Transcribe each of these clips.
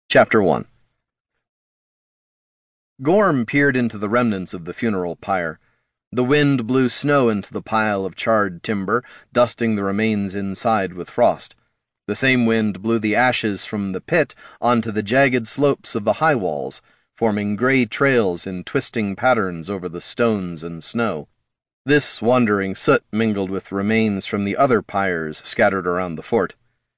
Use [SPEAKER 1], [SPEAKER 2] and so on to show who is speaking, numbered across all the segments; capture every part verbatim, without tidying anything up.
[SPEAKER 1] Chapter one. Gorm peered into the remnants of the funeral pyre. The wind blew snow into the pile of charred timber, dusting the remains inside with frost. The same wind blew the ashes from the pit onto the jagged slopes of the high walls, forming gray trails in twisting patterns over the stones and snow. This wandering soot mingled with remains from the other pyres scattered around the fort.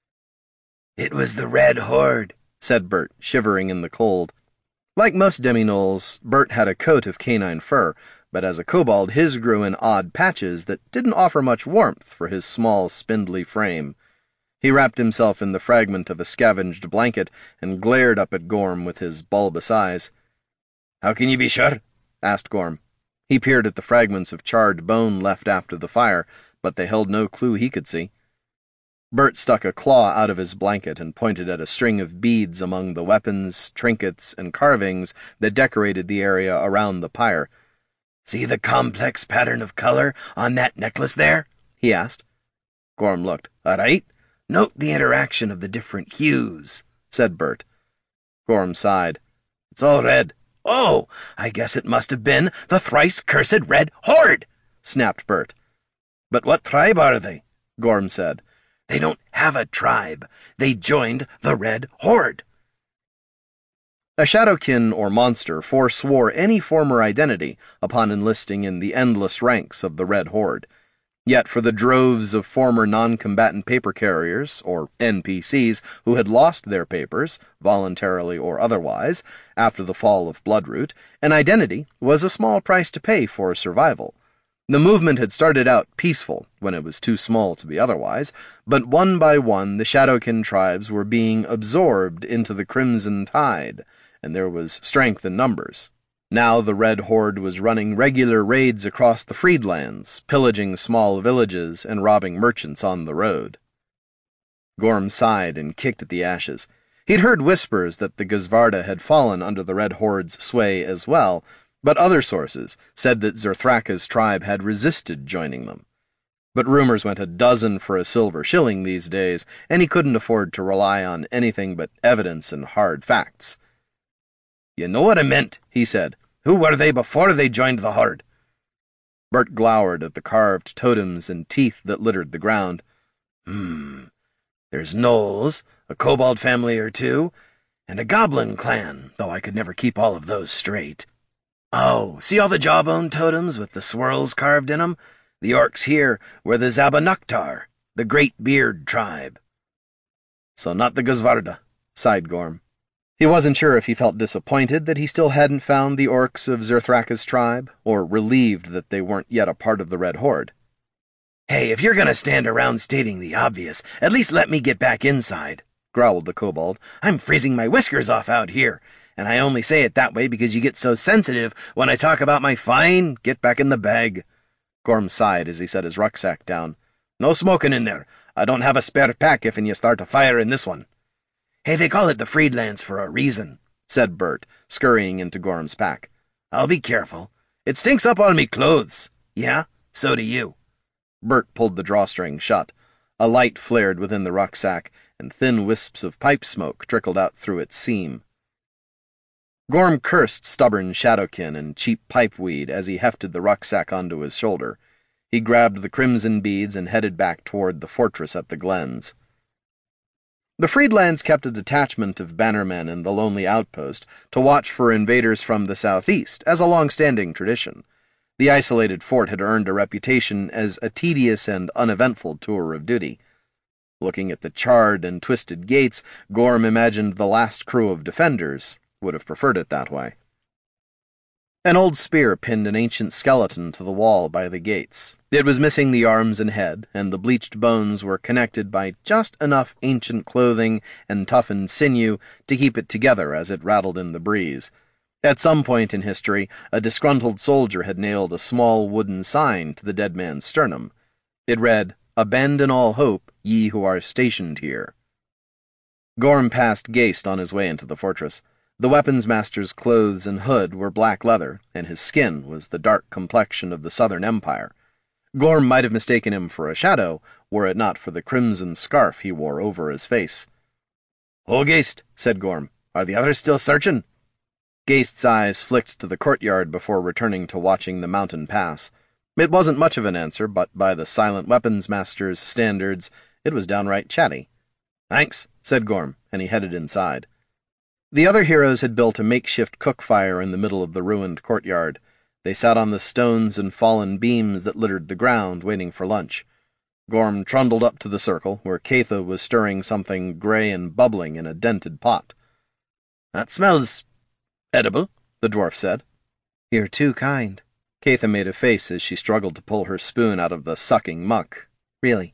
[SPEAKER 2] "It was the Red Horde," said Bert, shivering in the cold.
[SPEAKER 1] Like most demi-gnolls, Bert had a coat of canine fur, but as a kobold his grew in odd patches that didn't offer much warmth for his small, spindly frame. He wrapped himself in the fragment of a scavenged blanket and glared up at Gorm with his bulbous eyes.
[SPEAKER 2] "How can you be sure?"
[SPEAKER 1] asked Gorm. He peered at the fragments of charred bone left after the fire, but they held no clue he could see. Bert stuck a claw out of his blanket and pointed at a string of beads among the weapons, trinkets, and carvings that decorated the area around the pyre.
[SPEAKER 2] "See the complex pattern of color on that necklace there?" he asked.
[SPEAKER 1] Gorm looked.
[SPEAKER 2] "All right. Note the interaction of the different hues," said Bert.
[SPEAKER 1] Gorm sighed.
[SPEAKER 2] "It's all red. Oh, I guess it must have been the thrice-cursed Red Horde," snapped Bert.
[SPEAKER 1] "But what tribe are they?" Gorm said.
[SPEAKER 2] "They don't have a tribe. They joined the Red Horde."
[SPEAKER 1] A Shadowkin or monster forswore any former identity upon enlisting in the endless ranks of the Red Horde. Yet for the droves of former non-combatant paper carriers, or N P Cs, who had lost their papers, voluntarily or otherwise, after the fall of Bloodroot, an identity was a small price to pay for survival. The movement had started out peaceful, when it was too small to be otherwise, but one by one the Shadowkin tribes were being absorbed into the Crimson Tide, and there was strength in numbers. Now the Red Horde was running regular raids across the Freedlands, pillaging small villages and robbing merchants on the road. Gorm sighed and kicked at the ashes. He'd heard whispers that the Guzvarda had fallen under the Red Horde's sway as well, but other sources said that Zerthraka's tribe had resisted joining them. But rumors went a dozen for a silver shilling these days, and he couldn't afford to rely on anything but evidence and hard facts.
[SPEAKER 2] "You know what I meant," he said. "Who were they before they joined the Horde?"
[SPEAKER 1] Bert glowered at the carved totems and teeth that littered the ground.
[SPEAKER 2] Hmm. There's gnolls, a kobold family or two, and a goblin clan, though I could never keep all of those straight. Oh, see all the jawbone totems with the swirls carved in them? The orcs here were the Zabanuktar, the Great Beard tribe."
[SPEAKER 1] "So not the Guzvarda," sighed Gorm. He wasn't sure if he felt disappointed that he still hadn't found the orcs of Zerthraka's tribe, or relieved that they weren't yet a part of the Red Horde.
[SPEAKER 2] "Hey, if you're going to stand around stating the obvious, at least let me get back inside," growled the kobold. "I'm freezing my whiskers off out here, and I only say it that way because you get so sensitive when I talk about my fine get-back-in-the-bag."
[SPEAKER 1] Gorm sighed as he set his rucksack down.
[SPEAKER 2] "No smoking in there. I don't have a spare pack if you start a fire in this one." "Hey, they call it the Freedlands for a reason," said Bert, scurrying into Gorm's pack. "I'll be careful. It stinks up all me clothes. Yeah, so do you."
[SPEAKER 1] Bert pulled the drawstring shut. A light flared within the rucksack, and thin wisps of pipe smoke trickled out through its seam. Gorm cursed stubborn Shadowkin and cheap pipeweed as he hefted the rucksack onto his shoulder. He grabbed the crimson beads and headed back toward the fortress at the glens. The Freedlands kept a detachment of bannermen in the lonely outpost to watch for invaders from the southeast, as a long-standing tradition. The isolated fort had earned a reputation as a tedious and uneventful tour of duty. Looking at the charred and twisted gates, Gorm imagined the last crew of defenders would have preferred it that way. An old spear pinned an ancient skeleton to the wall by the gates. It was missing the arms and head, and the bleached bones were connected by just enough ancient clothing and toughened sinew to keep it together as it rattled in the breeze. At some point in history, a disgruntled soldier had nailed a small wooden sign to the dead man's sternum. It read, "Abandon all hope, ye who are stationed here." Gorm passed Geist on his way into the fortress. The weapons master's clothes and hood were black leather, and his skin was the dark complexion of the Southern Empire. Gorm might have mistaken him for a shadow, were it not for the crimson scarf he wore over his face.
[SPEAKER 2] "Oh, Geist," said Gorm. Are the others still searching?"
[SPEAKER 1] Geist's eyes flicked to the courtyard before returning to watching the mountain pass. It wasn't much of an answer, but by the silent weapons master's standards, it was downright chatty.
[SPEAKER 2] "Thanks,"
[SPEAKER 1] said Gorm, and he headed inside. The other heroes had built a makeshift cook fire in the middle of the ruined courtyard. They sat on the stones and fallen beams that littered the ground, waiting for lunch. Gorm trundled up to the circle, where Keitha was stirring something gray and bubbling in a dented pot.
[SPEAKER 2] "That smells edible," the dwarf said.
[SPEAKER 1] "You're too kind." Keitha made a face as she struggled to pull her spoon out of the sucking muck. "Really."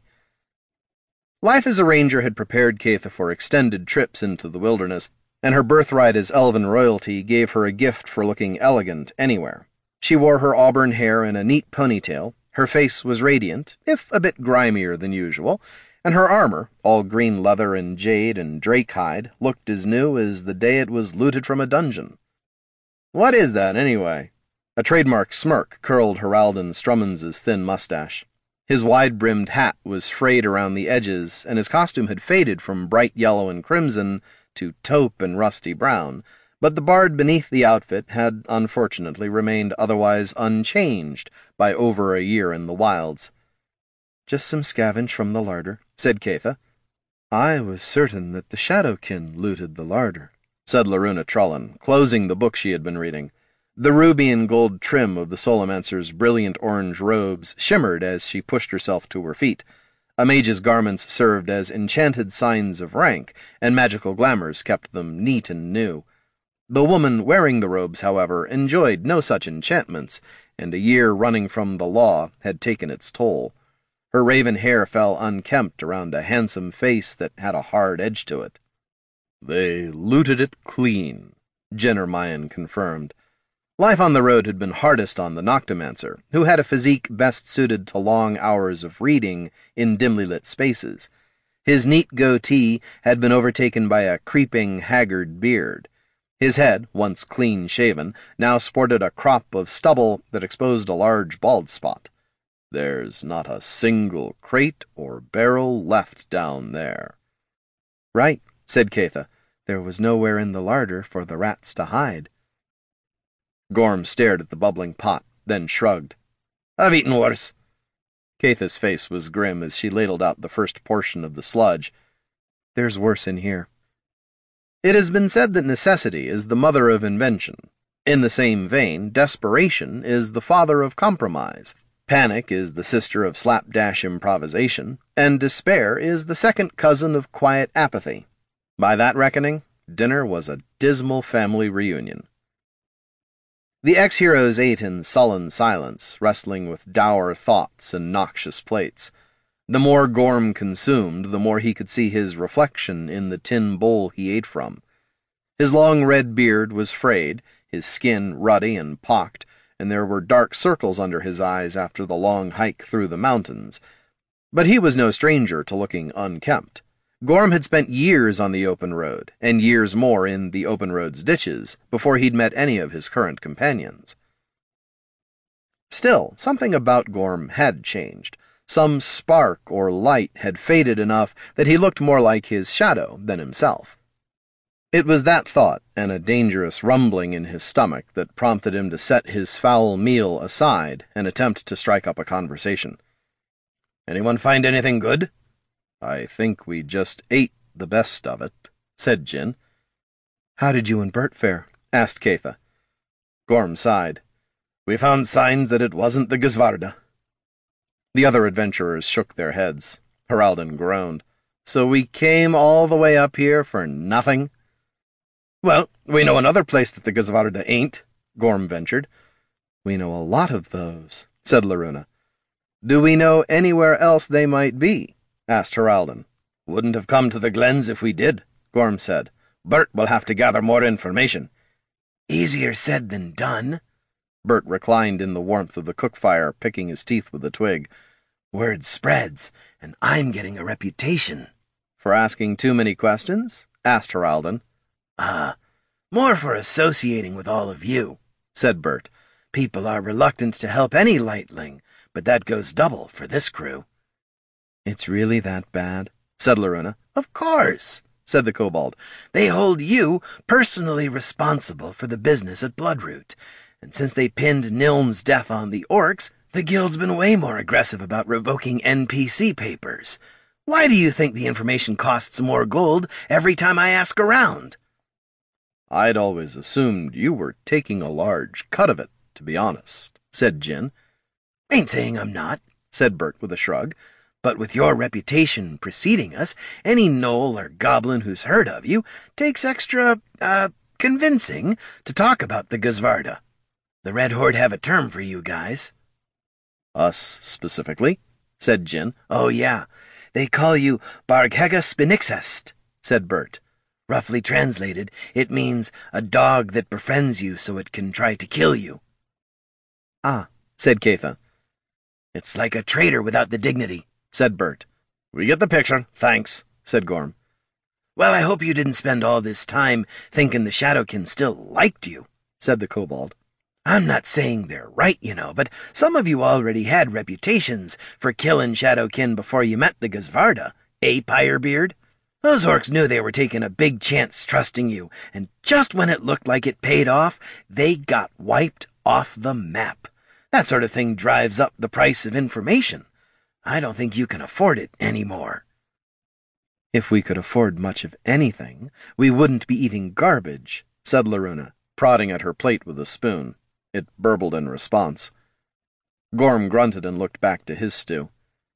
[SPEAKER 1] Life as a ranger had prepared Keitha for extended trips into the wilderness, and her birthright as elven royalty gave her a gift for looking elegant anywhere. She wore her auburn hair in a neat ponytail, her face was radiant, if a bit grimier than usual, and her armor, all green leather and jade and drake hide, looked as new as the day it was looted from a dungeon. "What is that, anyway?" A trademark smirk curled Heraldon Strummonds's thin mustache. His wide-brimmed hat was frayed around the edges, and his costume had faded from bright yellow and crimson to taupe and rusty brown, but the bard beneath the outfit had unfortunately remained otherwise unchanged by over a year in the wilds. "Just some scavenge from the larder," said Keitha. "I was certain that the Shadowkin looted the larder," said Loruna Trollan, closing the book she had been reading. The ruby and gold trim of the Solomancer's brilliant orange robes shimmered as she pushed herself to her feet. A mage's garments served as enchanted signs of rank, and magical glamours kept them neat and new. The woman wearing the robes, however, enjoyed no such enchantments, and a year running from the law had taken its toll. Her raven hair fell unkempt around a handsome face that had a hard edge to it. "They looted it clean," Jenner Mayan confirmed. Life on the road had been hardest on the Noctomancer, who had a physique best suited to long hours of reading in dimly lit spaces. His neat goatee had been overtaken by a creeping, haggard beard. His head, once clean-shaven, now sported a crop of stubble that exposed a large bald spot. "There's not a single crate or barrel left down there." "Right," said Keitha. "There was nowhere in the larder for the rats to hide." Gorm stared at the bubbling pot, then shrugged. "I've eaten worse." Keitha's face was grim as she ladled out the first portion of the sludge. "There's worse in here." It has been said that necessity is the mother of invention. In the same vein, desperation is the father of compromise. Panic is the sister of slapdash improvisation, and despair is the second cousin of quiet apathy. By that reckoning, dinner was a dismal family reunion. The ex-heroes ate in sullen silence, wrestling with dour thoughts and noxious plates. The more Gorm consumed, the more he could see his reflection in the tin bowl he ate from. His long red beard was frayed, his skin ruddy and pocked, and there were dark circles under his eyes after the long hike through the mountains. But he was no stranger to looking unkempt. Gorm had spent years on the open road, and years more in the open road's ditches, before he'd met any of his current companions. Still, something about Gorm had changed. Some spark or light had faded enough that he looked more like his shadow than himself. It was that thought, and a dangerous rumbling in his stomach, that prompted him to set his foul meal aside and attempt to strike up a conversation.
[SPEAKER 2] "Anyone find anything good?"
[SPEAKER 1] "I think we just ate the best of it," said Jin. "How did you and Bert fare?" asked Keitha. Gorm sighed.
[SPEAKER 2] "We found signs that it wasn't the Gizvarda."
[SPEAKER 1] The other adventurers shook their heads. Heraldon groaned. "So we came all the way up here for nothing?"
[SPEAKER 2] "Well, we know another place that the Gizvarda ain't,"
[SPEAKER 1] Gorm ventured. "We know a lot of those," said Loruna. "Do we know anywhere else they might be?" asked Heraldon.
[SPEAKER 2] "Wouldn't have come to the glens if we did," Gorm said. "Bert will have to gather more information."
[SPEAKER 3] "Easier said than done."
[SPEAKER 1] Bert reclined in the warmth of the cook fire, picking his teeth with a twig.
[SPEAKER 3] "Word spreads, and I'm getting a reputation."
[SPEAKER 1] "For asking too many questions?" asked Heraldon.
[SPEAKER 3] Ah, uh, more for associating with all of you," said Bert. "People are reluctant to help any lightling, but that goes double for this crew."
[SPEAKER 1] "It's really that bad?" said Loruna.
[SPEAKER 3] "Of course,"
[SPEAKER 1] said the kobold.
[SPEAKER 3] "They hold you personally responsible for the business at Bloodroot, and since they pinned Niln's death on the orcs, the guild's been way more aggressive about revoking N P C papers. Why do you think the information costs more gold every time I ask around?"
[SPEAKER 1] "I'd always assumed you were taking a large cut of it, to be honest," said Jin.
[SPEAKER 3] "Ain't saying I'm not," said Bert with a shrug. "But with your reputation preceding us, any gnoll or goblin who's heard of you takes extra, uh, convincing to talk about the Guzvarda. The Red Horde have a term for you guys."
[SPEAKER 1] "Us specifically?" said Jin.
[SPEAKER 3] "Oh, yeah. They call you Barghega Spinixest," said Bert. "Roughly translated, it means a dog that befriends you so it can try to kill you."
[SPEAKER 1] "Ah," said Keitha.
[SPEAKER 3] "It's like a traitor without the dignity," said Bert.
[SPEAKER 1] "We get the picture, thanks," said Gorm.
[SPEAKER 3] "Well, I hope you didn't spend all this time thinking the Shadowkin still liked you," said the kobold. "I'm not saying they're right, you know, but some of you already had reputations for killing Shadowkin before you met the Guzvarda, eh, Pyrebeard? Those orcs knew they were taking a big chance trusting you, and just when it looked like it paid off, they got wiped off the map. That sort of thing drives up the price of information. I don't think you can afford it anymore."
[SPEAKER 1] "If we could afford much of anything, we wouldn't be eating garbage," said Loruna, prodding at her plate with a spoon. It burbled in response. Gorm grunted and looked back to his stew.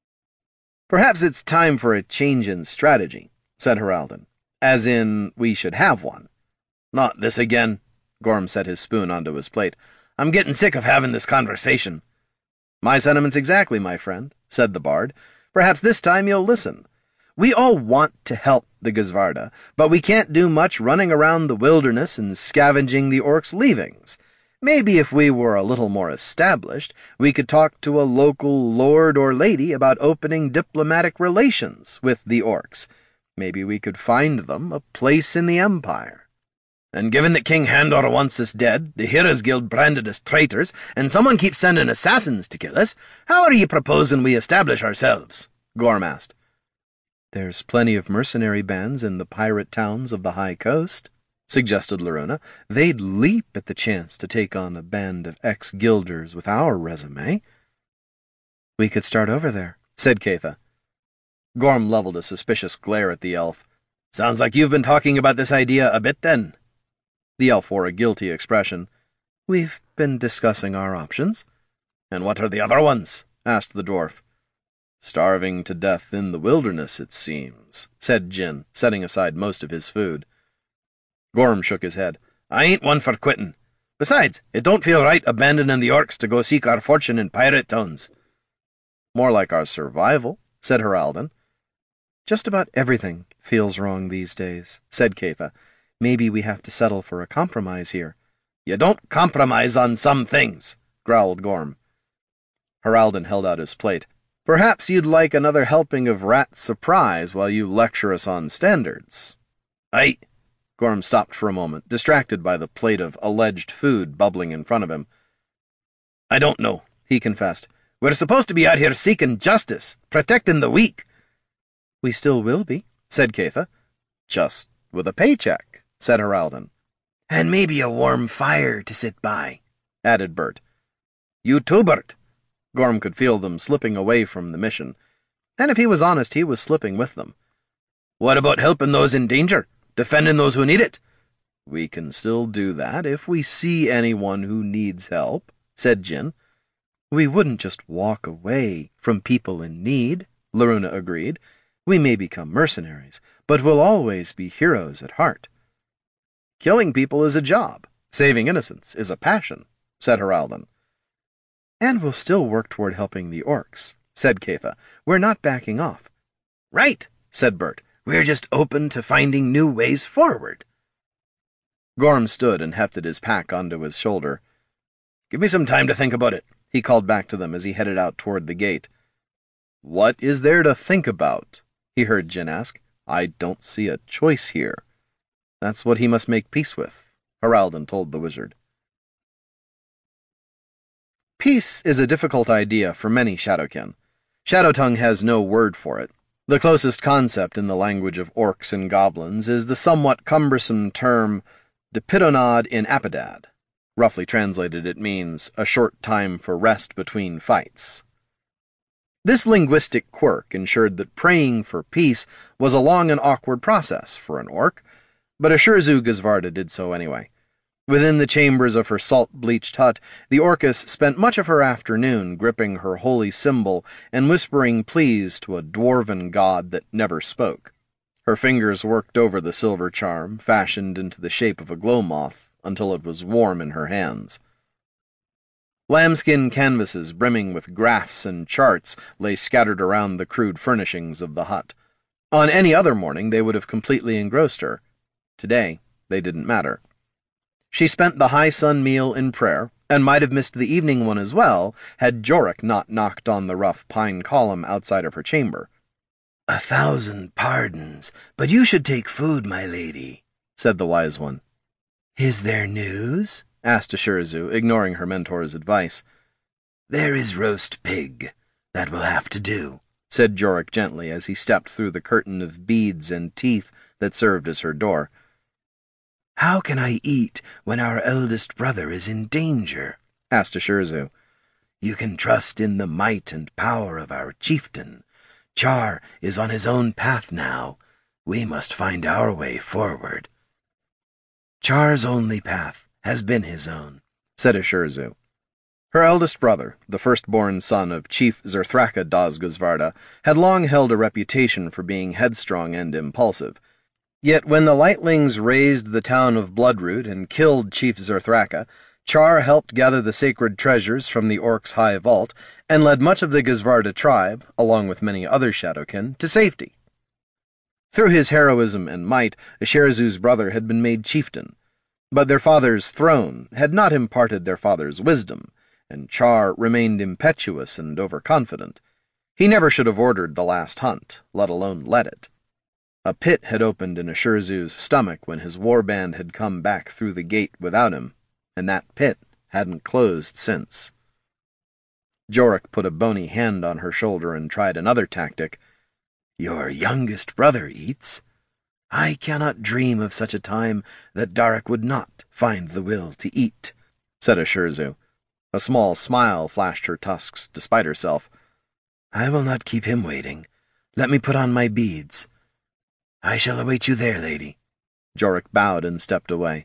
[SPEAKER 1] "Perhaps it's time for a change in strategy," said Heraldon. "As in, we should have one."
[SPEAKER 2] "Not this again." Gorm set his spoon onto his plate. "I'm getting sick of having this conversation."
[SPEAKER 1] "My sentiments exactly, my friend," said the bard. "Perhaps this time you'll listen. We all want to help the Guzvarda, but we can't do much running around the wilderness and scavenging the orcs' leavings. Maybe if we were a little more established, we could talk to a local lord or lady about opening diplomatic relations with the orcs. Maybe we could find them a place in the Empire."
[SPEAKER 2] "And given that King Handor wants us dead, the Heroes Guild branded us traitors, and someone keeps sending assassins to kill us, how are you proposing we establish ourselves?" Gorm asked.
[SPEAKER 1] "There's plenty of mercenary bands in the pirate towns of the High Coast," suggested Loruna. "They'd leap at the chance to take on a band of ex-guilders with our resume." "We could start over there," said Keitha.
[SPEAKER 2] Gorm leveled a suspicious glare at the elf. "Sounds like you've been talking about this idea a bit, then."
[SPEAKER 1] The elf wore a guilty expression. "We've been discussing our options."
[SPEAKER 2] "And what are the other ones?"
[SPEAKER 1] asked the dwarf. "Starving to death in the wilderness, it seems," said Jin, setting aside most of his food.
[SPEAKER 2] Gorm shook his head. "I ain't one for quitting. Besides, it don't feel right abandoning the orcs to go seek our fortune in pirate towns."
[SPEAKER 1] "More like our survival," said Heraldon. "Just about everything feels wrong these days," said Keitha. "Maybe we have to settle for a compromise here."
[SPEAKER 2] "You don't compromise on some things," growled Gorm.
[SPEAKER 1] Heraldon held out his plate. "Perhaps you'd like another helping of rat surprise while you lecture us on standards."
[SPEAKER 2] "Aye."
[SPEAKER 1] Gorm stopped for a moment, distracted by the plate of alleged food bubbling in front of him.
[SPEAKER 2] "I don't know," he confessed. "We're supposed to be out here seeking justice, protecting the weak."
[SPEAKER 1] "We still will be," said Keitha. "Just with a paycheck," said Heraldon.
[SPEAKER 3] "And maybe a warm fire to sit by,"
[SPEAKER 1] added Bert.
[SPEAKER 2] "You too, Bert."
[SPEAKER 1] Gorm could feel them slipping away from the mission, and if he was honest, he was slipping with them.
[SPEAKER 2] "What about helping those in danger? Defending those who need it?"
[SPEAKER 1] "We can still do that if we see anyone who needs help," said Jin. "We wouldn't just walk away from people in need," Loruna agreed. "We may become mercenaries, but we'll always be heroes at heart."
[SPEAKER 2] "Killing people is a job. Saving innocents is a passion," said Heraldon.
[SPEAKER 1] "And we'll still work toward helping the orcs," said Keitha. "We're not backing off."
[SPEAKER 3] "Right," said Bert. "We're just open to finding new ways forward."
[SPEAKER 1] Gorm stood and hefted his pack onto his shoulder.
[SPEAKER 2] "Give me some time to think about it,"
[SPEAKER 1] he called back to them as he headed out toward the gate. "What is there to think about?" he heard Jin ask. "I don't see a choice here." "That's what he must make peace with," Heraldon told the wizard. Peace is a difficult idea for many Shadowkin. Shadowtongue has no word for it. The closest concept in the language of orcs and goblins is the somewhat cumbersome term dipidonod in apodad. Roughly translated, it means a short time for rest between fights. This linguistic quirk ensured that praying for peace was a long and awkward process for an orc, but Ashurzu Gizvarda did so anyway. Within the chambers of her salt-bleached hut, the Orcus spent much of her afternoon gripping her holy symbol and whispering pleas to a dwarven god that never spoke. Her fingers worked over the silver charm, fashioned into the shape of a glow moth, until it was warm in her hands. Lambskin canvases brimming with graphs and charts lay scattered around the crude furnishings of the hut. On any other morning they would have completely engrossed her. Today, they didn't matter. She spent the high sun meal in prayer, and might have missed the evening one as well, had Jorek not knocked on the rough pine column outside of her chamber.
[SPEAKER 3] "A thousand pardons, but you should take food, my lady," said the wise one. "Is there news?" asked Ashurzu, ignoring her mentor's advice. "There is roast pig. That will have to do," said Jorek gently as he stepped through the curtain of beads and teeth that served as her door. "How can I eat when our eldest brother is in danger?" asked Ashurzu. "You can trust in the might and power of our chieftain. Char is on his own path now. We must find our way forward." "Char's only path has been his own," said Ashurzu. Her eldest brother, the firstborn son of Chief Zerthraka Dazguzvarda, had long held a reputation for being headstrong and impulsive. Yet when the Lightlings razed the town of Bloodroot and killed Chief Zerthraka, Char helped gather the sacred treasures from the Orcs' high vault and led much of the Gizvarda tribe, along with many other Shadowkin, to safety. Through his heroism and might, Ashurzu's brother had been made chieftain, but their father's throne had not imparted their father's wisdom, and Char remained impetuous and overconfident. He never should have ordered the last hunt, let alone led it. A pit had opened in Ashurzu's stomach when his warband had come back through the gate without him, and that pit hadn't closed since. Jorek put a bony hand on her shoulder and tried another tactic. "Your youngest brother eats. I cannot dream of such a time that Darik would not find the will to eat," said Ashurzu. A small smile flashed her tusks despite herself. "I will not keep him waiting. Let me put on my beads." "I shall await you there, lady." Jorek bowed and stepped away.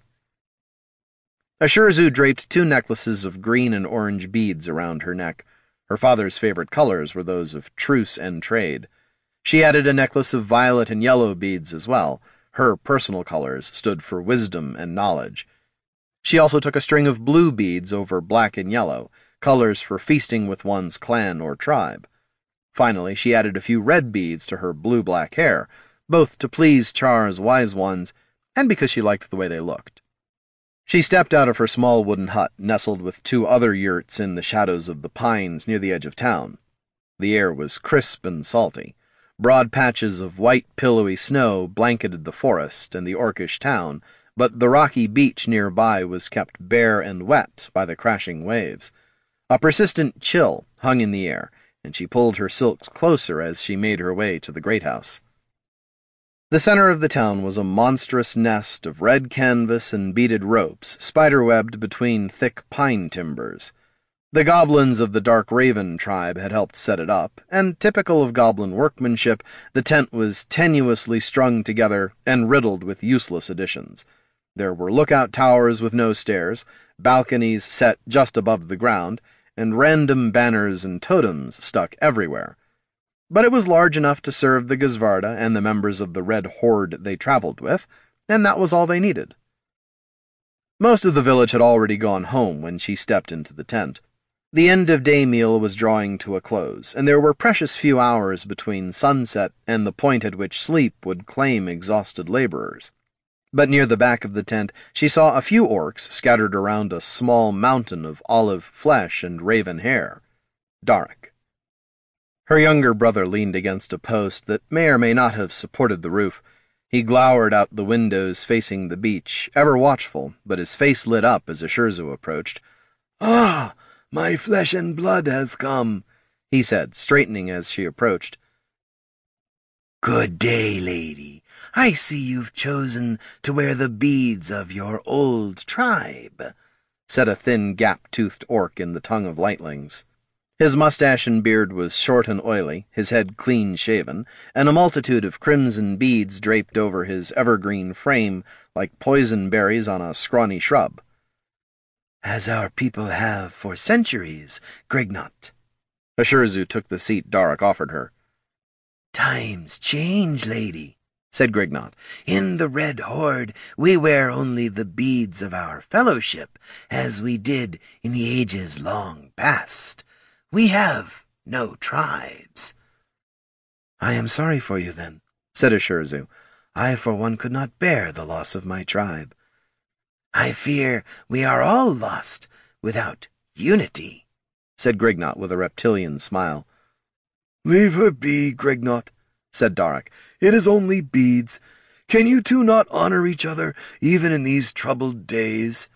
[SPEAKER 3] Ashurzu draped two necklaces of green and orange beads around her neck. Her father's favorite colors were those of truce and trade. She added a necklace of violet and yellow beads as well. Her personal colors stood for wisdom and knowledge. She also took a string of blue beads over black and yellow, colors for feasting with one's clan or tribe. Finally, she added a few red beads to her blue-black hair, both to please Char's wise ones and because she liked the way they looked. She stepped out of her small wooden hut, nestled with two other yurts in the shadows of the pines near the edge of town. The air was crisp and salty. Broad patches of white, pillowy snow blanketed the forest and the orcish town, but the rocky beach nearby was kept bare and wet by the crashing waves. A persistent chill hung in the air, and she pulled her silks closer as she made her way to the great house. The center of the town was a monstrous nest of red canvas and beaded ropes, spider-webbed between thick pine timbers. The goblins of the Dark Raven tribe had helped set it up, and typical of goblin workmanship, the tent was tenuously strung together and riddled with useless additions. There were lookout towers with no stairs, balconies set just above the ground, and random banners and totems stuck everywhere. But it was large enough to serve the Gizvarda and the members of the Red Horde they traveled with, and that was all they needed. Most of the village had already gone home when she stepped into the tent. The end-of-day meal was drawing to a close, and there were precious few hours between sunset and the point at which sleep would claim exhausted laborers. But near the back of the tent she saw a few orcs scattered around a small mountain of olive flesh and raven hair. Darik. Her younger brother leaned against a post that may or may not have supported the roof. He glowered out the windows facing the beach, ever watchful, but his face lit up as Ashurzu approached. "Ah, my flesh and blood has come," he said, straightening as she approached. Good day, lady. I see you've chosen to wear the beads of your old tribe,
[SPEAKER 1] said a thin, gap-toothed orc in the tongue of lightlings. His mustache and beard was short and oily, his head clean-shaven, and a multitude of crimson beads draped over his evergreen frame like poison berries on a scrawny shrub.
[SPEAKER 3] As our people have for centuries, Grignot.
[SPEAKER 1] Ashurzu took the seat Darak offered her.
[SPEAKER 3] Times change, lady, said Grignot. In the Red Horde we wear only the beads of our fellowship, as we did in the ages long past. We have no tribes. I am sorry for you, then, said Ashurzu. I, for one, could not bear the loss of my tribe. I fear we are all lost without unity, said Grignot with a reptilian smile.
[SPEAKER 2] Leave her be, Grignot, said Darak. It is only beads. Can you two not honor each other, even in these troubled days?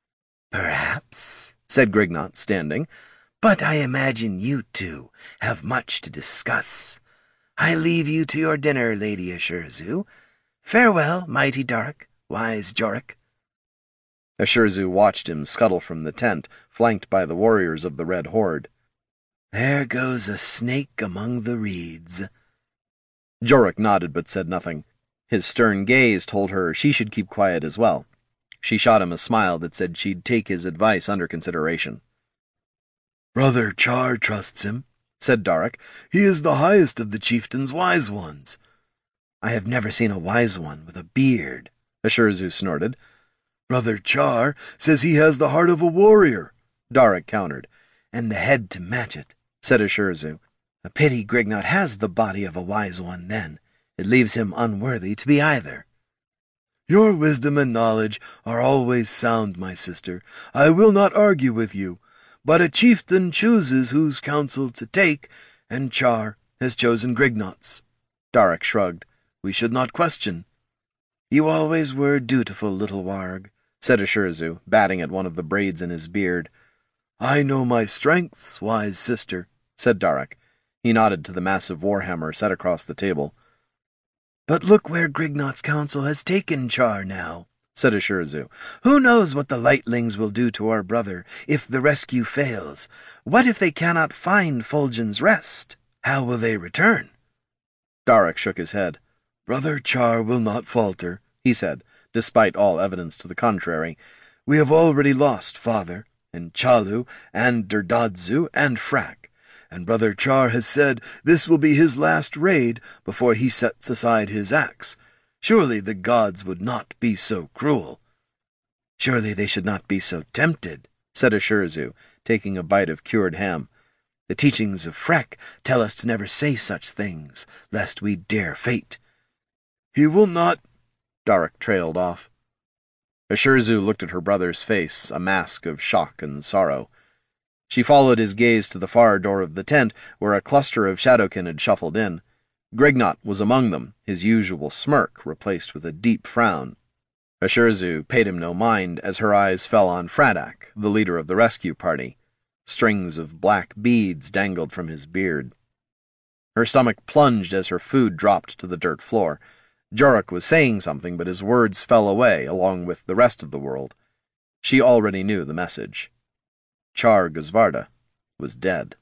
[SPEAKER 3] Perhaps, said Grignot, standing, but I imagine you two have much to discuss. I leave you to your dinner, Lady Ashurzu. Farewell, mighty Darak, wise Jorik.
[SPEAKER 1] Ashurzu watched him scuttle from the tent, flanked by the warriors of the Red Horde.
[SPEAKER 3] There goes a snake among the reeds.
[SPEAKER 1] Jorik nodded but said nothing. His stern gaze told her she should keep quiet as well. She shot him a smile that said she'd take his advice under consideration.
[SPEAKER 2] Brother Char trusts him, said Darak. He is the highest of the chieftain's wise ones.
[SPEAKER 3] I have never seen a wise one with a beard,
[SPEAKER 1] Ashurzu snorted.
[SPEAKER 2] Brother Char says he has the heart of a warrior,
[SPEAKER 1] Darak countered.
[SPEAKER 3] And the head to match it,
[SPEAKER 1] said Ashurzu.
[SPEAKER 3] A pity Grignot has the body of a wise one, then. It leaves him unworthy to be either.
[SPEAKER 2] Your wisdom and knowledge are always sound, my sister. I will not argue with you, but a chieftain chooses whose counsel to take, and Char has chosen Grignot's.
[SPEAKER 1] Darak shrugged.
[SPEAKER 2] We should not question.
[SPEAKER 3] You always were dutiful, little warg,
[SPEAKER 1] said Ashurzu, batting at one of the braids in his beard.
[SPEAKER 2] I know my strengths, wise sister,
[SPEAKER 1] said Darak. He nodded to the massive warhammer set across the table.
[SPEAKER 3] But look where Grignot's counsel has taken Char now,
[SPEAKER 1] said Ashurzu.
[SPEAKER 3] Who knows what the lightlings will do to our brother if the rescue fails? What if they cannot find Fulgen's Rest? How will they return?
[SPEAKER 1] Darak shook his head.
[SPEAKER 2] Brother Char will not falter,
[SPEAKER 1] he said, despite all evidence to the contrary.
[SPEAKER 2] We have already lost father, and Chalu, and Derdadzu, and Frak, and Brother Char has said this will be his last raid before he sets aside his axe. Surely the gods would not be so cruel.
[SPEAKER 3] Surely they should not be so tempted,
[SPEAKER 1] said Ashurzu, taking a bite of cured ham.
[SPEAKER 3] The teachings of Frak tell us to never say such things, lest we dare fate.
[SPEAKER 2] He will not—
[SPEAKER 1] Darak trailed off. Ashurzu looked at her brother's face, a mask of shock and sorrow. She followed his gaze to the far door of the tent, where a cluster of Shadowkin had shuffled in. Grignot was among them, his usual smirk replaced with a deep frown. Ashurzu paid him no mind as her eyes fell on Fradak, the leader of the rescue party. Strings of black beads dangled from his beard. Her stomach plunged as her food dropped to the dirt floor. Jorik was saying something, but his words fell away along with the rest of the world. She already knew the message. Char Guzvarda was dead.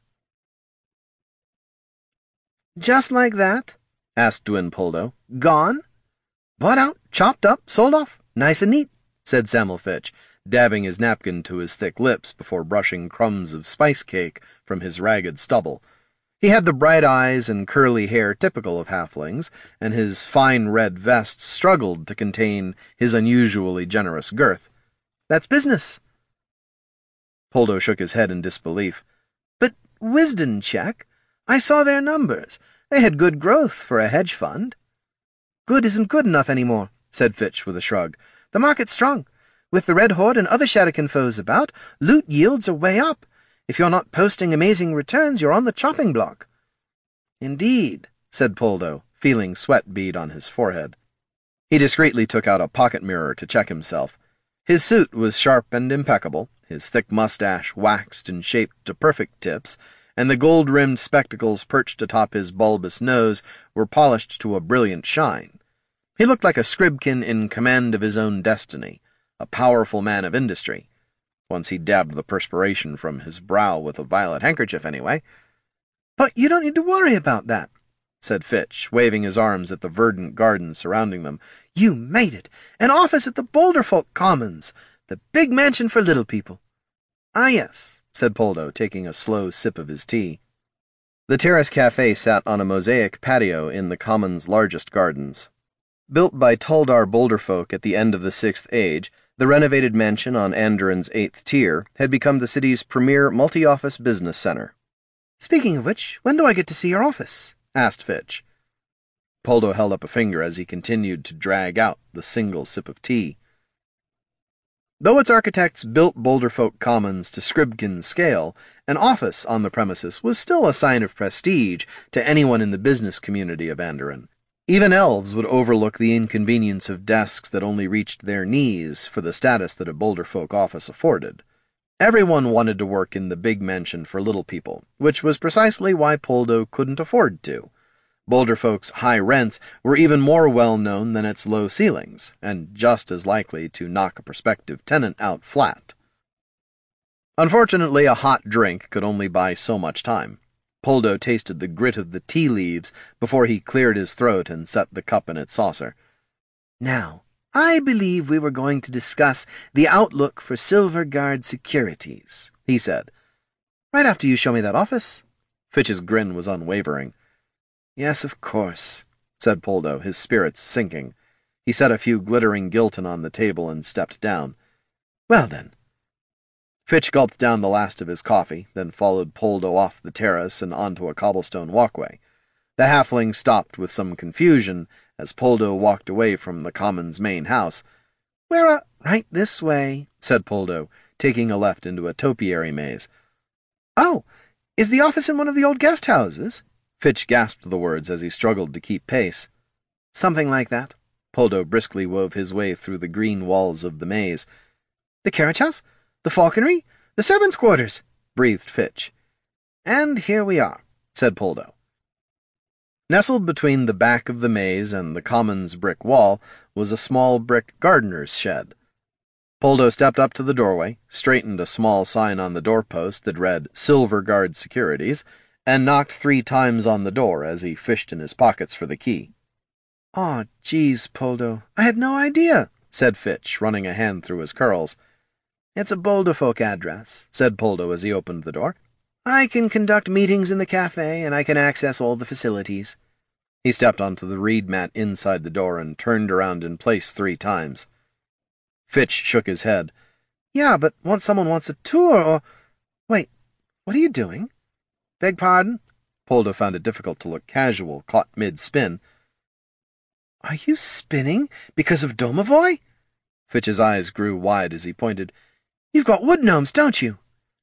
[SPEAKER 3] Just like that?
[SPEAKER 1] asked Dwyn Poldo.
[SPEAKER 3] Gone? Bought out, chopped up, sold off, nice and neat, said Samuel Fitch, dabbing his napkin to his thick lips before brushing crumbs of spice cake from his ragged stubble. He had the bright eyes and curly hair typical of halflings, and his fine red vest struggled to contain his unusually generous girth. That's business. Poldo shook his head in disbelief. But Wisden check? I saw their numbers. They had good growth for a hedge fund. Good isn't good enough anymore, said Fitch with a shrug. The market's strong. With the Red Horde and other Shadowkin foes about, loot yields are way up. If you're not posting amazing returns, you're on the chopping block. Indeed, said Poldo, feeling sweat bead on his forehead. He discreetly took out a pocket mirror to check himself. His suit was sharp and impeccable, his thick mustache waxed and shaped to perfect tips,
[SPEAKER 1] and the gold-rimmed spectacles perched atop his bulbous nose were polished to a brilliant shine. He looked like a Scribkin in command of his own destiny, a powerful man of industry. Once he dabbed the perspiration from his brow with a violet handkerchief, anyway.
[SPEAKER 3] "But you don't need to worry about that,"
[SPEAKER 1] said Fitch, waving his arms at the verdant garden surrounding them.
[SPEAKER 3] "You made it! An office at the Boulderfolk Commons, the big mansion for little people."
[SPEAKER 1] "Ah, yes," said Poldo, taking a slow sip of his tea. The Terrace Cafe sat on a mosaic patio in the Common's largest gardens. Built by Tuldar Boulderfolk at the end of the Sixth Age, the renovated mansion on Andorran's eighth tier had become the city's premier multi-office business center.
[SPEAKER 3] "Speaking of which, when do I get to see your office?"
[SPEAKER 1] asked Fitch. Poldo held up a finger as he continued to drag out the single sip of tea. Though its architects built Boulderfolk Commons to Scribkin's scale, an office on the premises was still a sign of prestige to anyone in the business community of Andorran. Even elves would overlook the inconvenience of desks that only reached their knees for the status that a Boulderfolk office afforded. Everyone wanted to work in the big mansion for little people, which was precisely why Poldo couldn't afford to. Boulderfolk's high rents were even more well-known than its low ceilings, and just as likely to knock a prospective tenant out flat. Unfortunately, a hot drink could only buy so much time. Poldo tasted the grit of the tea leaves before he cleared his throat and set the cup in its saucer.
[SPEAKER 3] "Now, I believe we were going to discuss the outlook for Silverguard Securities," he said. "Right after you show me that office."
[SPEAKER 1] Fitch's grin was unwavering.
[SPEAKER 3] "Yes, of course,"
[SPEAKER 1] said Poldo, his spirits sinking. He set a few glittering Gilton on the table and stepped down.
[SPEAKER 3] "Well, then."
[SPEAKER 1] Fitch gulped down the last of his coffee, then followed Poldo off the terrace and onto a cobblestone walkway. The halfling stopped with some confusion as Poldo walked away from the Common's main house.
[SPEAKER 3] "We're uh, right this way,"
[SPEAKER 1] said Poldo, taking a left into a topiary maze.
[SPEAKER 3] "Oh, is the office in one of the old guest houses?"
[SPEAKER 1] Fitch gasped the words as he struggled to keep pace.
[SPEAKER 3] "Something like that."
[SPEAKER 1] Poldo briskly wove his way through the green walls of the maze.
[SPEAKER 3] "The carriage house? The falconry? The servants' quarters?"
[SPEAKER 1] breathed Fitch.
[SPEAKER 3] "And here we are," said Poldo.
[SPEAKER 1] Nestled between the back of the maze and the Common's brick wall was a small brick gardener's shed. Poldo stepped up to the doorway, straightened a small sign on the doorpost that read Silverguard Securities, and knocked three times on the door as he fished in his pockets for the key.
[SPEAKER 3] "Aw, geez, Poldo, I had no idea,"
[SPEAKER 1] said Fitch, running a hand through his curls.
[SPEAKER 3] "It's a Boulderfolk address," said Poldo as he opened the door. "I can conduct meetings in the cafe, and I can access all the facilities."
[SPEAKER 1] He stepped onto the reed mat inside the door and turned around in place three times. Fitch shook his head.
[SPEAKER 3] "Yeah, but once someone wants a tour or... Wait, what are you doing?" "Beg pardon?"
[SPEAKER 1] Poldo found it difficult to look casual, caught mid-spin.
[SPEAKER 3] "Are you spinning because of Domovoy?"
[SPEAKER 1] Fitch's eyes grew wide as he pointed.
[SPEAKER 3] "You've got wood gnomes, don't you?"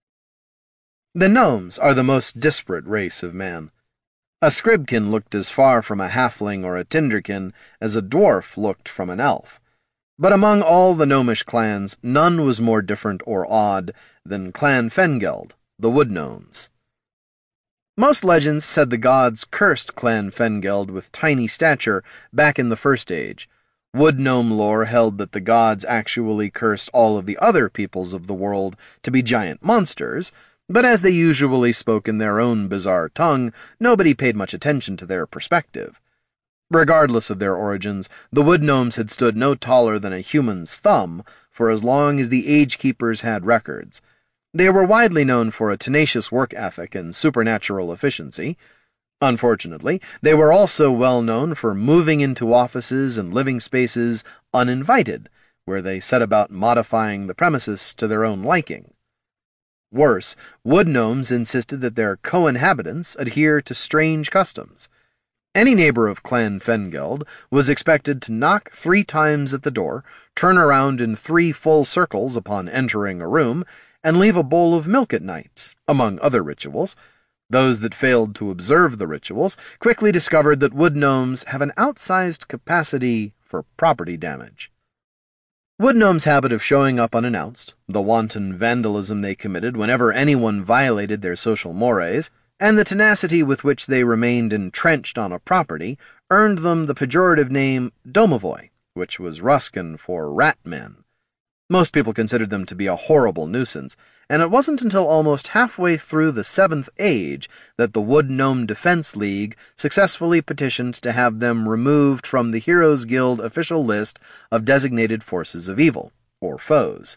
[SPEAKER 1] The gnomes are the most disparate race of man. A Scribkin looked as far from a halfling or a tinderkin as a dwarf looked from an elf. But among all the gnomish clans, none was more different or odd than Clan Fengeld, the wood gnomes. Most legends said the gods cursed Clan Fengeld with tiny stature back in the First Age. Wood gnome lore held that the gods actually cursed all of the other peoples of the world to be giant monsters, but as they usually spoke in their own bizarre tongue, nobody paid much attention to their perspective. Regardless of their origins, the wood gnomes had stood no taller than a human's thumb for as long as the Age Keepers had records. They were widely known for a tenacious work ethic and supernatural efficiency. Unfortunately, they were also well known for moving into offices and living spaces uninvited, where they set about modifying the premises to their own liking. Worse, wood gnomes insisted that their co-inhabitants adhere to strange customs. Any neighbor of Clan Fengeld was expected to knock three times at the door, turn around in three full circles upon entering a room, and leave a bowl of milk at night, among other rituals. Those that failed to observe the rituals quickly discovered that wood gnomes have an outsized capacity for property damage. Wood Gnome's habit of showing up unannounced, the wanton vandalism they committed whenever anyone violated their social mores, and the tenacity with which they remained entrenched on a property earned them the pejorative name Domovoi, which was Ruskin for rat men. Most people considered them to be a horrible nuisance, and it wasn't until almost halfway through the Seventh Age that the Wood Gnome Defense League successfully petitioned to have them removed from the Heroes Guild official list of designated forces of evil, or foes.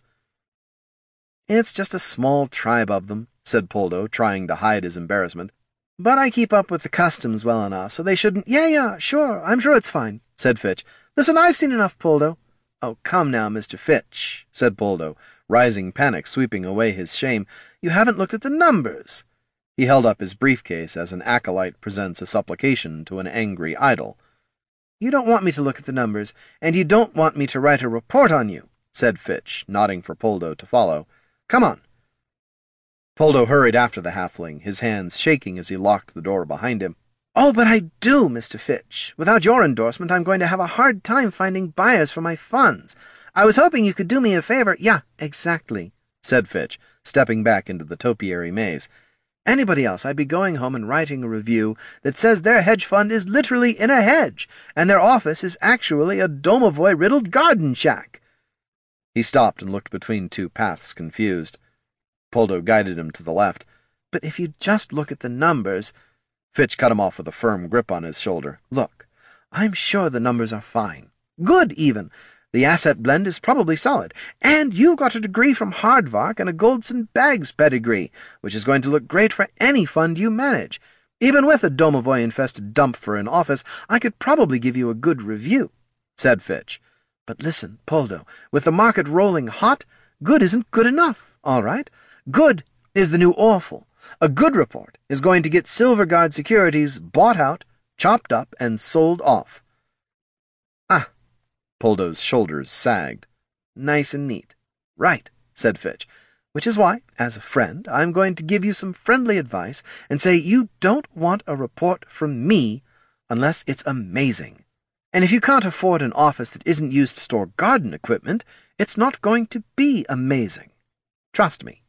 [SPEAKER 1] "It's just a small tribe of them," said Poldo, trying to hide his embarrassment. "But I keep up with the customs well enough, so they shouldn't—" "Yeah, yeah, sure, I'm sure it's fine," said Fitch. "Listen, I've seen enough, Poldo." "Oh, come now, Mister Fitch," said Poldo, rising panic sweeping away his shame. "You haven't looked at the numbers." He held up his briefcase as an acolyte presents a supplication to an angry idol. "You don't want me to look at the numbers, and you don't want me to write a report on you," said Fitch, nodding for Poldo to follow. "Come on." Poldo hurried after the halfling, his hands shaking as he locked the door behind him. "Oh, but I do, Mister Fitch. Without your endorsement, I'm going to have a hard time finding buyers for my funds. I was hoping you could do me a favor." "Yeah, exactly," said Fitch, stepping back into the topiary maze. "Anybody else, I'd be going home and writing a review that says their hedge fund is literally in a hedge, and their office is actually a Domovoi-riddled garden shack." He stopped and looked between two paths, confused. Poldo guided him to the left. "But if you just look at the numbers—" Fitch cut him off with a firm grip on his shoulder. "Look, I'm sure the numbers are fine. Good, even. The asset blend is probably solid. And you've got a degree from Hardvark and a Goldson Bags pedigree, which is going to look great for any fund you manage. Even with a Domovoi-infested dump for an office, I could probably give you a good review," said Fitch. "But listen, Poldo, with the market rolling hot, good isn't good enough, all right? Good is the new awful. A good report is going to get Silverguard Securities bought out, chopped up, and sold off." "Ah," Poldo's shoulders sagged. "Nice and neat." "Right," said Fitch, "which is why, as a friend, I'm going to give you some friendly advice and say you don't want a report from me unless it's amazing. And if you can't afford an office that isn't used to store garden equipment, it's not going to be amazing. Trust me."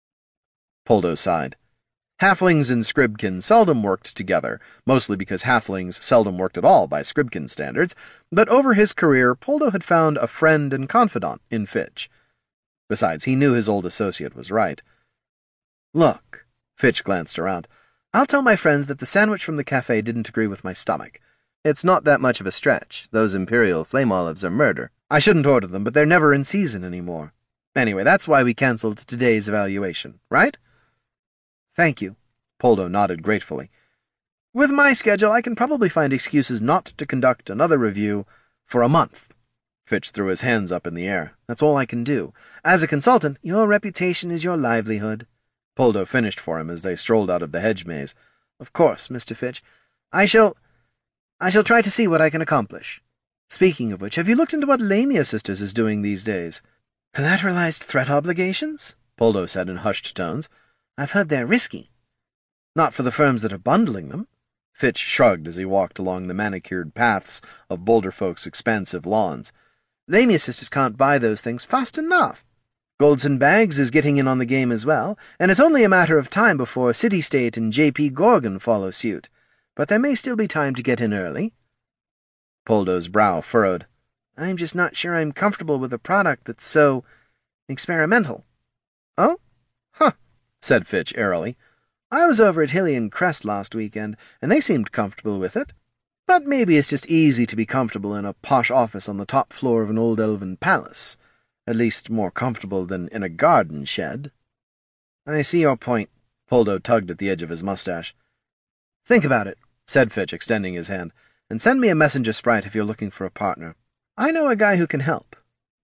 [SPEAKER 1] Poldo sighed. Halflings and Scribkin seldom worked together, mostly because halflings seldom worked at all by Scribkin standards, but over his career Poldo had found a friend and confidant in Fitch. Besides, he knew his old associate was right. "Look," Fitch glanced around, "I'll tell my friends that the sandwich from the cafe didn't agree with my stomach. It's not that much of a stretch. Those Imperial flame olives are murder. I shouldn't order them, but they're never in season anymore. Anyway, that's why we canceled today's evaluation, right?" "Thank you," Poldo nodded gratefully. "With my schedule, I can probably find excuses not to conduct another review for a month." Fitch threw his hands up in the air. "That's all I can do. As a consultant, your reputation is your livelihood." Poldo finished for him as they strolled out of the hedge maze. "Of course, Mister Fitch. I shall... I shall try to see what I can accomplish. Speaking of which, have you looked into what Lamia Sisters is doing these days?" "Collateralized threat obligations?" Poldo said in hushed tones. "I've heard they're risky." "Not for the firms that are bundling them." Fitch shrugged as he walked along the manicured paths of Boulder Folk's expansive lawns. "Lamia Sisters can't buy those things fast enough. Goldson Bags is getting in on the game as well, and it's only a matter of time before City State and J P Gorgon follow suit. But there may still be time to get in early." Poldo's brow furrowed. "I'm just not sure I'm comfortable with a product that's so... experimental." "Oh? Huh," said Fitch airily. "I was over at Hilly and Crest last weekend, and they seemed comfortable with it. But maybe it's just easy to be comfortable in a posh office on the top floor of an old elven palace. At least more comfortable than in a garden shed." "I see your point." Poldo tugged at the edge of his mustache. "Think about it," said Fitch, extending his hand, "and send me a messenger sprite if you're looking for a partner. I know a guy who can help."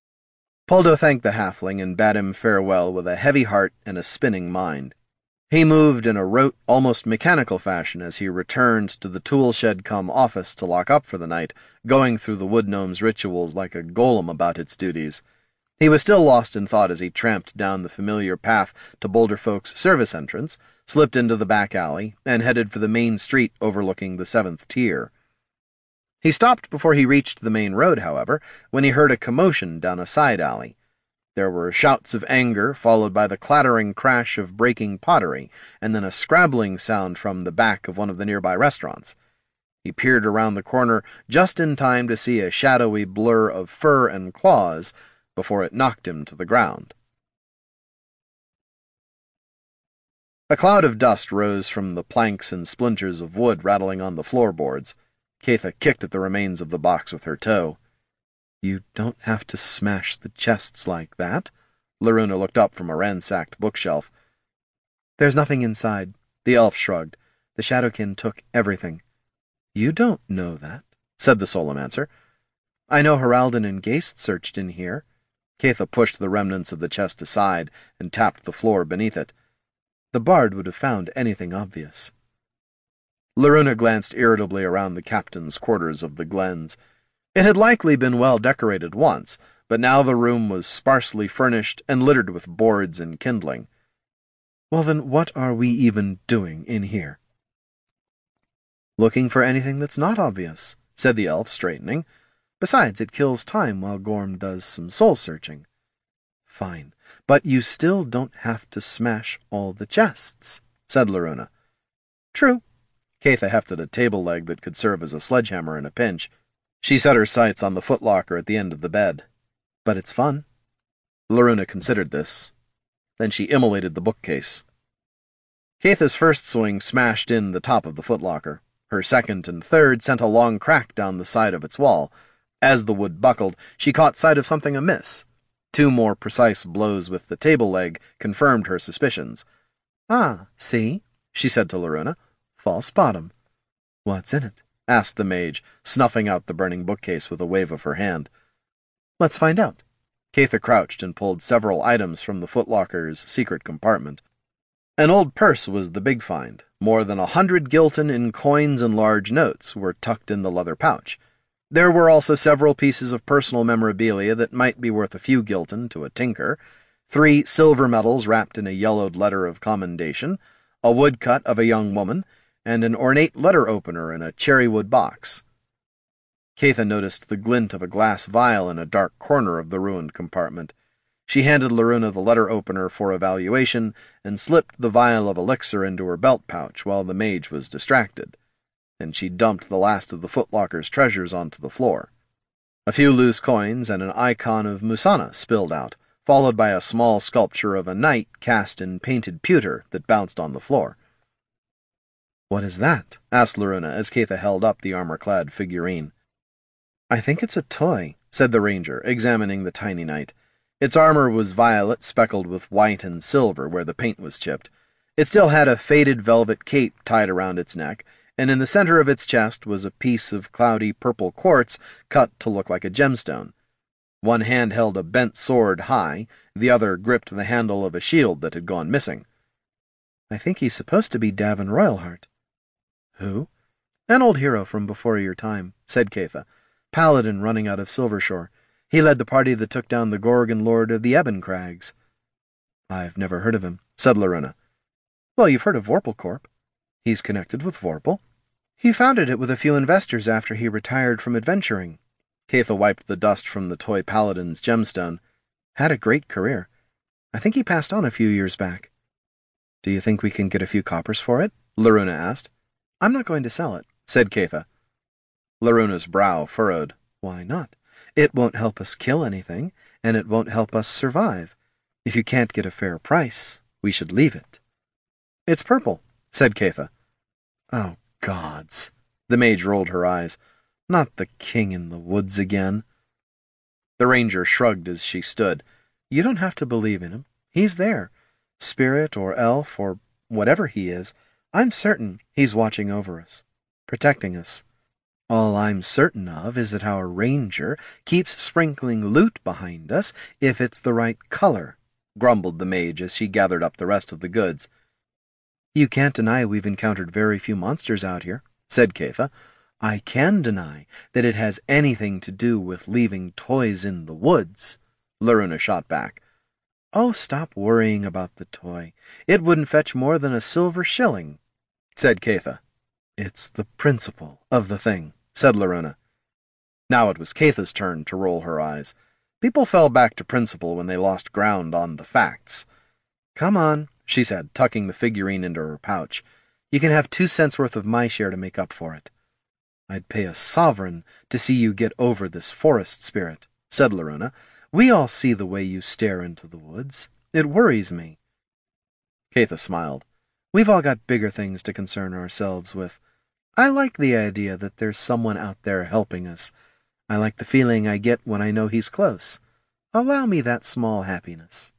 [SPEAKER 1] Poldo thanked the halfling and bade him farewell with a heavy heart and a spinning mind. He moved in a rote, almost mechanical fashion as he returned to the tool-shed-cum office to lock up for the night, going through the wood gnome's rituals like a golem about its duties. He was still lost in thought as he tramped down the familiar path to Boulder Folk's service entrance, slipped into the back alley, and headed for the main street overlooking the seventh tier. He stopped before he reached the main road, however, when he heard a commotion down a side alley. There were shouts of anger, followed by the clattering crash of breaking pottery, and then a scrabbling sound from the back of one of the nearby restaurants. He peered around the corner just in time to see a shadowy blur of fur and claws before it knocked him to the ground. A cloud of dust rose from the planks and splinters of wood rattling on the floorboards. Keitha kicked at the remains of the box with her toe. "You don't have to smash the chests like that." Loruna looked up from a ransacked bookshelf. "There's nothing inside." The elf shrugged. "The Shadowkin took everything." "You don't know that," said the Solomancer. "I know Heraldon and Geist searched in here." Keitha pushed the remnants of the chest aside and tapped the floor beneath it. "The bard would have found anything obvious." Loruna glanced irritably around the captain's quarters of the glens. It had likely been well decorated once, but now the room was sparsely furnished and littered with boards and kindling. "Well then, what are we even doing in here?" "Looking for anything that's not obvious," said the elf, straightening. "Besides, it kills time while Gorm does some soul-searching." "Fine, but you still don't have to smash all the chests," said Loruna. "True." Keitha hefted a table leg that could serve as a sledgehammer in a pinch. She set her sights on the footlocker at the end of the bed. "But it's fun." Loruna considered this. Then she immolated the bookcase. Keitha's first swing smashed in the top of the footlocker. Her second and third sent a long crack down the side of its wall. As the wood buckled, she caught sight of something amiss. Two more precise blows with the table leg confirmed her suspicions. "Ah, see?" she said to Loruna. "False bottom." "What's in it?" asked the mage, snuffing out the burning bookcase with a wave of her hand. "Let's find out." Keitha crouched and pulled several items from the footlocker's secret compartment. An old purse was the big find. More than a hundred gilton in coins and large notes were tucked in the leather pouch. There were also several pieces of personal memorabilia that might be worth a few gilton to a tinker, three silver medals wrapped in a yellowed letter of commendation, a woodcut of a young woman, and an ornate letter opener in a cherrywood box. Keitha noticed the glint of a glass vial in a dark corner of the ruined compartment. She handed Loruna the letter opener for evaluation and slipped the vial of elixir into her belt pouch while the mage was distracted. Then she dumped the last of the footlocker's treasures onto the floor. A few loose coins and an icon of Musana spilled out, followed by a small sculpture of a knight cast in painted pewter that bounced on the floor. "What is that?" asked Loruna as Keitha held up the armor-clad figurine. "I think it's a toy," said the ranger, examining the tiny knight. Its armor was violet, speckled with white and silver where the paint was chipped. It still had a faded velvet cape tied around its neck, and in the center of its chest was a piece of cloudy purple quartz cut to look like a gemstone. One hand held a bent sword high, the other gripped the handle of a shield that had gone missing. "I think he's supposed to be Davin Royalheart." "Who?" "An old hero from before your time," said Keitha. "Paladin running out of Silvershore. He led the party that took down the Gorgon Lord of the Ebon Crags." "I've never heard of him," said Loruna. "Well, you've heard of Vorpalcorp. He's connected with Vorpal. He founded it with a few investors after he retired from adventuring." Keitha wiped the dust from the toy paladin's gemstone. "Had a great career. I think he passed on a few years back." "Do you think we can get a few coppers for it?" Loruna asked. "I'm not going to sell it," said Keitha. Laruna's brow furrowed. "Why not? It won't help us kill anything, and it won't help us survive. If you can't get a fair price, we should leave it." "It's purple," said Keitha. "Oh, gods." The mage rolled her eyes. "Not the king in the woods again." The ranger shrugged as she stood. "You don't have to believe in him. He's there. Spirit or elf or whatever he is. I'm certain he's watching over us, protecting us. All I'm certain of is that our ranger keeps sprinkling loot behind us if it's the right color," grumbled the mage as she gathered up the rest of the goods. "You can't deny we've encountered very few monsters out here," said Keitha. "I can deny that it has anything to do with leaving toys in the woods," Loruna shot back. "Oh, stop worrying about the toy. It wouldn't fetch more than a silver shilling," said Keitha. "It's the principle of the thing," said Loruna. Now it was Caitha's turn to roll her eyes. People fell back to principle when they lost ground on the facts. "Come on," she said, tucking the figurine into her pouch. "You can have two cents worth of my share to make up for it." "I'd pay a sovereign to see you get over this forest spirit," said Loruna. "We all see the way you stare into the woods. It worries me." Caitha smiled. "We've all got bigger things to concern ourselves with. I like the idea that there's someone out there helping us. I like the feeling I get when I know he's close. Allow me that small happiness."